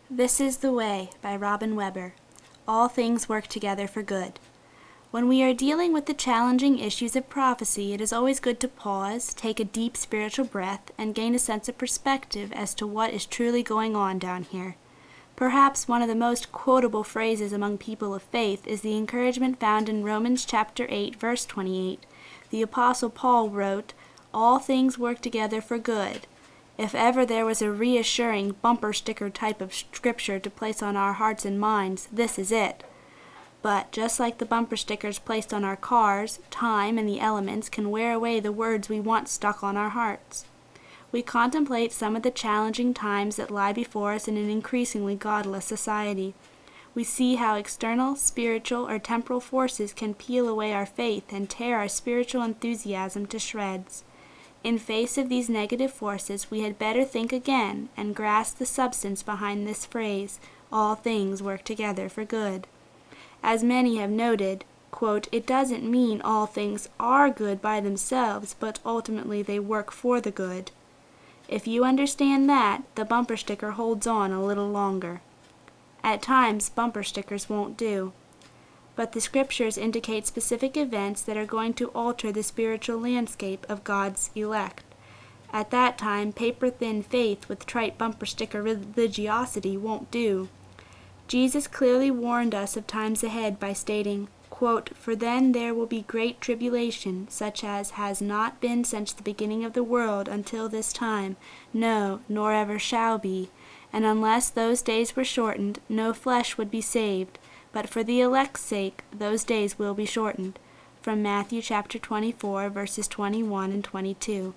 This is the Way by Robin Weber. All things work together for good. When we are dealing with the challenging issues of prophecy, it is always good to pause, take a deep spiritual breath, and gain a sense of perspective as to what is truly going on down here. Perhaps one of the most quotable phrases among people of faith is the encouragement found in Romans chapter 8, verse 28. The Apostle Paul wrote, "All things work together for good." If ever there was a reassuring bumper sticker type of scripture to place on our hearts and minds, this is it. But just like the bumper stickers placed on our cars, time and the elements can wear away the words we want stuck on our hearts. We contemplate some of the challenging times that lie before us in an increasingly godless society. We see how external, spiritual, or temporal forces can peel away our faith and tear our spiritual enthusiasm to shreds. In face of these negative forces, we had better think again and grasp the substance behind this phrase, all things work together for good. As many have noted, quote, it doesn't mean all things are good by themselves, but ultimately they work for the good. If you understand that, the bumper sticker holds on a little longer. At times, bumper stickers won't do. But the scriptures indicate specific events that are going to alter the spiritual landscape of God's elect. At that time, paper-thin faith with trite bumper sticker religiosity won't do. Jesus clearly warned us of times ahead by stating, quote, "For then there will be great tribulation, such as has not been since the beginning of the world until this time, no, nor ever shall be. And unless those days were shortened, no flesh would be saved. But for the elect's sake, those days will be shortened." From Matthew chapter 24, verses 21 and 22.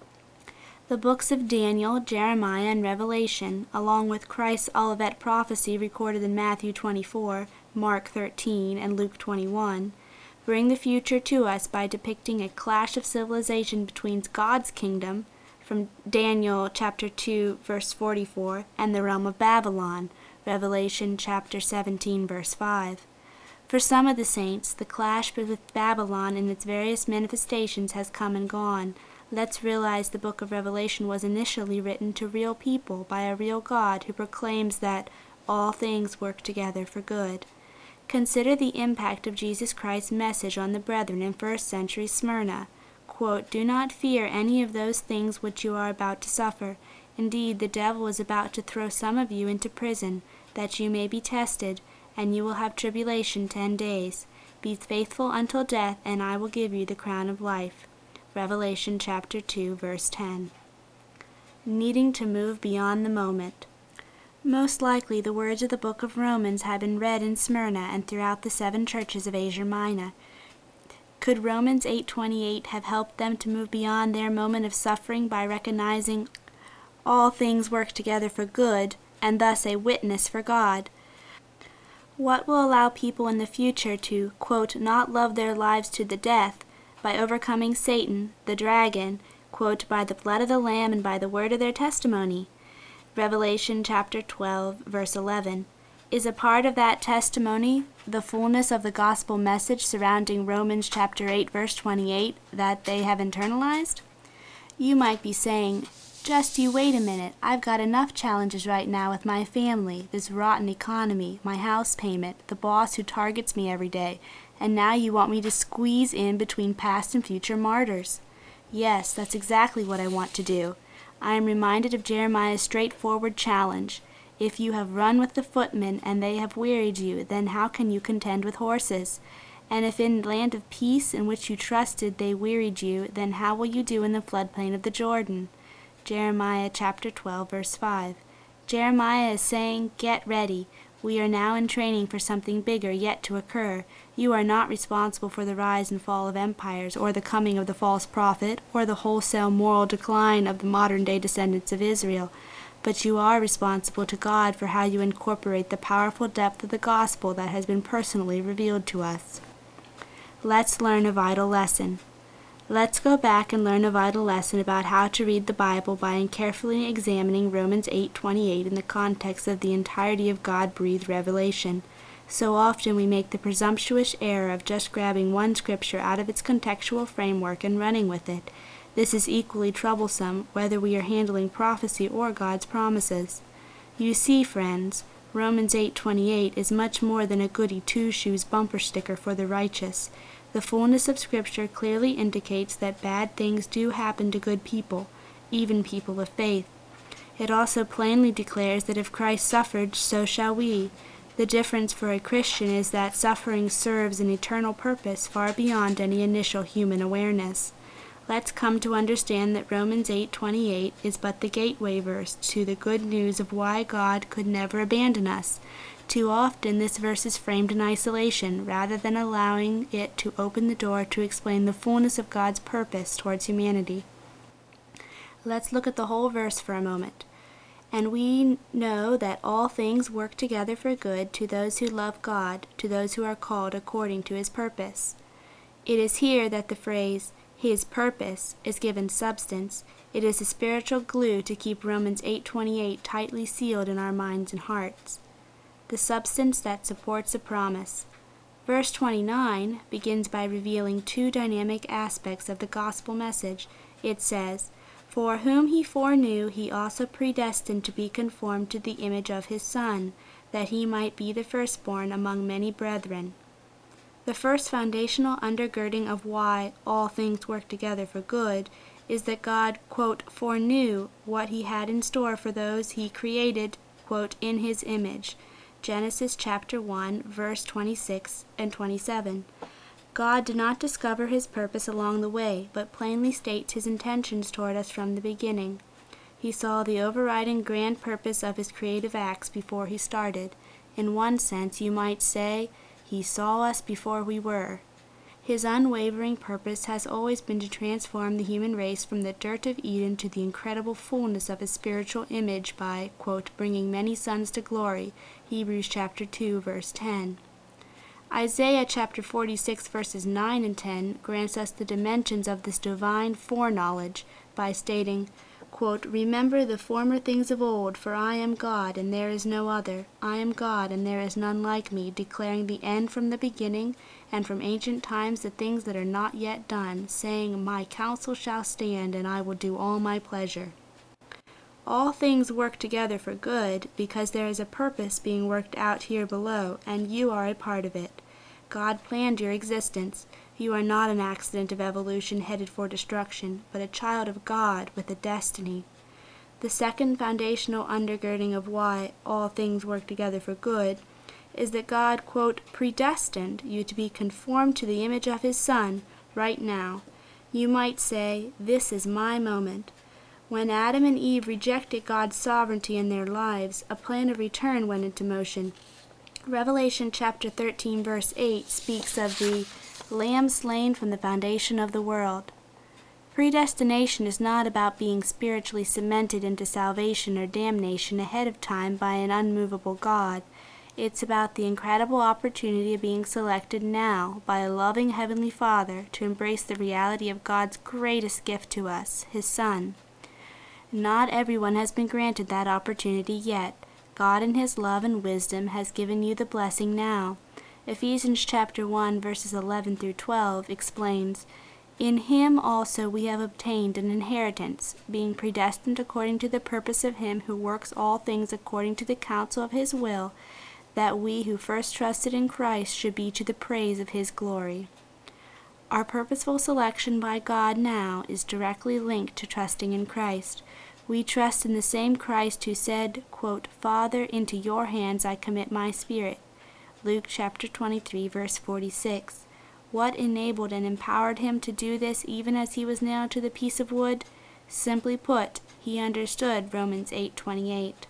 The books of Daniel, Jeremiah, and Revelation, along with Christ's Olivet prophecy recorded in Matthew 24, Mark 13, and Luke 21, bring the future to us by depicting a clash of civilization between God's kingdom, from Daniel chapter 2, verse 44, and the realm of Babylon, Revelation chapter 17, verse 5. For some of the saints, the clash with Babylon in its various manifestations has come and gone. Let's realize the book of Revelation was initially written to real people by a real God who proclaims that all things work together for good. Consider the impact of Jesus Christ's message on the brethren in first century Smyrna. Quote, "Do not fear any of those things which you are about to suffer. Indeed, the devil is about to throw some of you into prison, that you may be tested, and you will have tribulation 10 days. Be faithful until death, and I will give you the crown of life." Revelation chapter 2, verse 10. Needing to move beyond the moment. Most likely the words of the book of Romans had been read in Smyrna and throughout the 7 churches of Asia Minor. Could Romans 8:28 have helped them to move beyond their moment of suffering by recognizing all things work together for good, and thus a witness for God? What will allow people in the future to, quote, not love their lives to the death by overcoming Satan, the dragon, quote, by the blood of the Lamb and by the word of their testimony? Revelation chapter 12, verse 11. Is a part of that testimony the fullness of the gospel message surrounding Romans chapter 8, verse 28 that they have internalized? You might be saying, just you wait a minute, I've got enough challenges right now with my family, this rotten economy, my house payment, the boss who targets me every day, and now you want me to squeeze in between past and future martyrs. Yes, that's exactly what I want to do. I am reminded of Jeremiah's straightforward challenge. If you have run with the footmen and they have wearied you, then how can you contend with horses? And if in the land of peace in which you trusted they wearied you, then how will you do in the floodplain of the Jordan? Jeremiah chapter 12, verse 5. Jeremiah is saying, get ready. We are now in training for something bigger yet to occur. You are not responsible for the rise and fall of empires, or the coming of the false prophet, or the wholesale moral decline of the modern-day descendants of Israel. But you are responsible to God for how you incorporate the powerful depth of the gospel that has been personally revealed to us. Let's learn a vital lesson. Let's go back and learn a vital lesson about how to read the Bible by carefully examining Romans 8:28 in the context of the entirety of God-breathed revelation. So often we make the presumptuous error of just grabbing one scripture out of its contextual framework and running with it. This is equally troublesome whether we are handling prophecy or God's promises. You see, friends, Romans 8:28 is much more than a goody two-shoes bumper sticker for the righteous. The fullness of Scripture clearly indicates that bad things do happen to good people, even people of faith. It also plainly declares that if Christ suffered, so shall we. The difference for a Christian is that suffering serves an eternal purpose far beyond any initial human awareness. Let's come to understand that Romans 8:28 is but the gateway verse to the good news of why God could never abandon us. Too often this verse is framed in isolation, rather than allowing it to open the door to explain the fullness of God's purpose towards humanity. Let's look at the whole verse for a moment. And we know that all things work together for good to those who love God, to those who are called according to his purpose. It is here that the phrase, his purpose, is given substance. It is a spiritual glue to keep Romans 8:28 tightly sealed in our minds and hearts. The substance that supports a promise. Verse 29 begins by revealing two dynamic aspects of the gospel message. It says, "For whom he foreknew, he also predestined to be conformed to the image of his Son, that he might be the firstborn among many brethren." The first foundational undergirding of why all things work together for good is that God, quote, foreknew what he had in store for those he created, quote, in his image. Genesis chapter 1, verse 26 and 27. God did not discover his purpose along the way, but plainly states his intentions toward us from the beginning. He saw the overriding grand purpose of his creative acts before he started. In one sense, you might say, he saw us before we were. His unwavering purpose has always been to transform the human race from the dirt of Eden to the incredible fullness of his spiritual image by, quote, bringing many sons to glory, Hebrews chapter 2, verse 10. Isaiah chapter 46, verses 9 and 10 grants us the dimensions of this divine foreknowledge by stating, quote, "Remember the former things of old, for I am God, and there is no other. I am God, and there is none like me, declaring the end from the beginning, and from ancient times the things that are not yet done, saying, My counsel shall stand, and I will do all my pleasure." All things work together for good because there is a purpose being worked out here below, and you are a part of it. God planned your existence. You are not an accident of evolution headed for destruction, but a child of God with a destiny. The second foundational undergirding of why all things work together for good is that God, quote, predestined you to be conformed to the image of his Son right now. You might say, this is my moment. When Adam and Eve rejected God's sovereignty in their lives, a plan of return went into motion. Revelation chapter 13, verse 8 speaks of the Lamb slain from the foundation of the world. Predestination is not about being spiritually cemented into salvation or damnation ahead of time by an unmovable God. It's about the incredible opportunity of being selected now by a loving Heavenly Father to embrace the reality of God's greatest gift to us, his Son. Not everyone has been granted that opportunity yet. God in his love and wisdom has given you the blessing now. Ephesians chapter 1 verses 11 through 12 explains, "In him also we have obtained an inheritance, being predestined according to the purpose of him who works all things according to the counsel of his will, that we who first trusted in Christ should be to the praise of his glory." Our purposeful selection by God now is directly linked to trusting in Christ. We trust in the same Christ who said, quote, "Father, into your hands I commit my spirit." Luke chapter 23, verse 46. What enabled and empowered him to do this even as he was nailed to the piece of wood? Simply put, he understood Romans 8:28.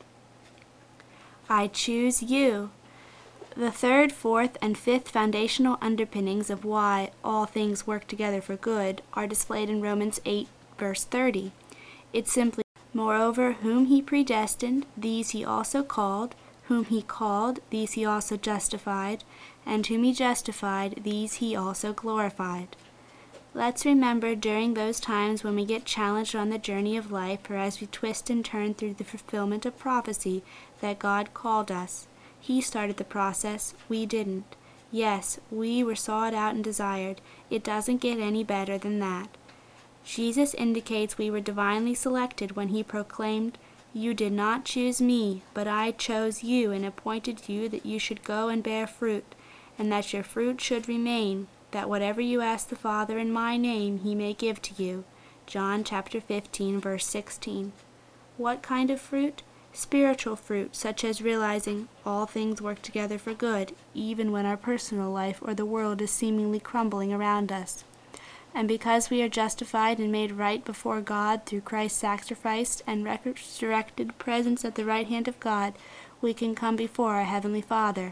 I choose you. The third, fourth, and fifth foundational underpinnings of why all things work together for good are displayed in Romans 8, verse 30. It's simply, "Moreover, whom he predestined, these he also called. Whom he called, these he also justified. And whom he justified, these he also glorified." Let's remember during those times when we get challenged on the journey of life, or as we twist and turn through the fulfillment of prophecy, that God called us. He started the process, we didn't. Yes, we were sought out and desired. It doesn't get any better than that. Jesus indicates we were divinely selected when he proclaimed, You did not choose me, but I chose you and appointed you that you should go and bear fruit, and that your fruit should remain, that whatever you ask the Father in my name he may give to you. John chapter 15, verse 16. What kind of fruit? Spiritual fruit, such as realizing all things work together for good, even when our personal life or the world is seemingly crumbling around us. And because we are justified and made right before God through Christ's sacrifice and resurrected presence at the right hand of God, we can come before our Heavenly Father.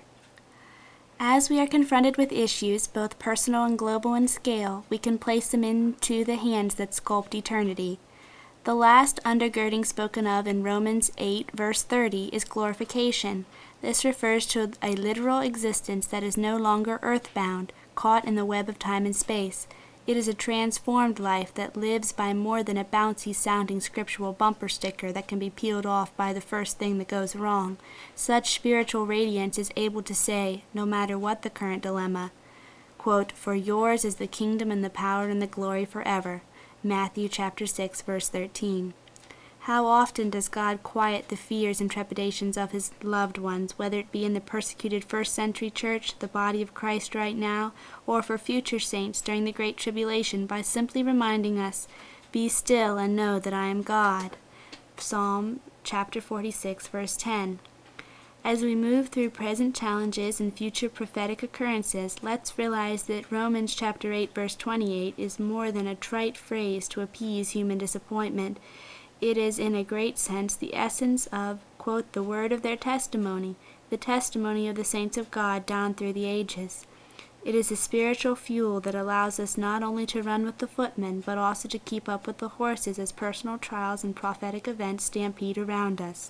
As we are confronted with issues, both personal and global in scale, we can place them into the hands that sculpt eternity. The last undergirding spoken of in Romans 8, verse 30, is glorification. This refers to a literal existence that is no longer earthbound, caught in the web of time and space. It is a transformed life that lives by more than a bouncy-sounding scriptural bumper sticker that can be peeled off by the first thing that goes wrong. Such spiritual radiance is able to say, no matter what the current dilemma, quote, "For yours is the kingdom and the power and the glory forever." Matthew chapter 6, verse 13. How often does God quiet the fears and trepidations of his loved ones, whether it be in the persecuted first-century church, the body of Christ right now, or for future saints during the Great Tribulation, by simply reminding us, "Be still and know that I am God." Psalm chapter 46, verse 10. As we move through present challenges and future prophetic occurrences, let's realize that Romans chapter 8, verse 28 is more than a trite phrase to appease human disappointment. It is in a great sense the essence of, quote, "the word of their testimony," the testimony of the saints of God down through the ages. It is a spiritual fuel that allows us not only to run with the footmen, but also to keep up with the horses as personal trials and prophetic events stampede around us.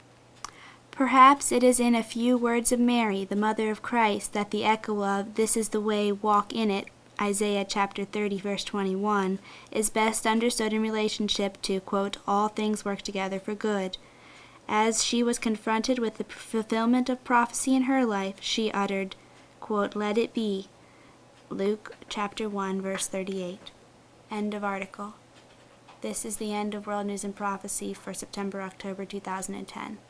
Perhaps it is in a few words of Mary, the mother of Christ, that the echo of "This is the way, walk in it," Isaiah chapter 30, verse 21, is best understood in relationship to, quote, "all things work together for good." As she was confronted with the fulfillment of prophecy in her life, she uttered, quote, "Let it be." Luke chapter 1, verse 38. End of article. This is the end of World News and Prophecy for September-October 2010.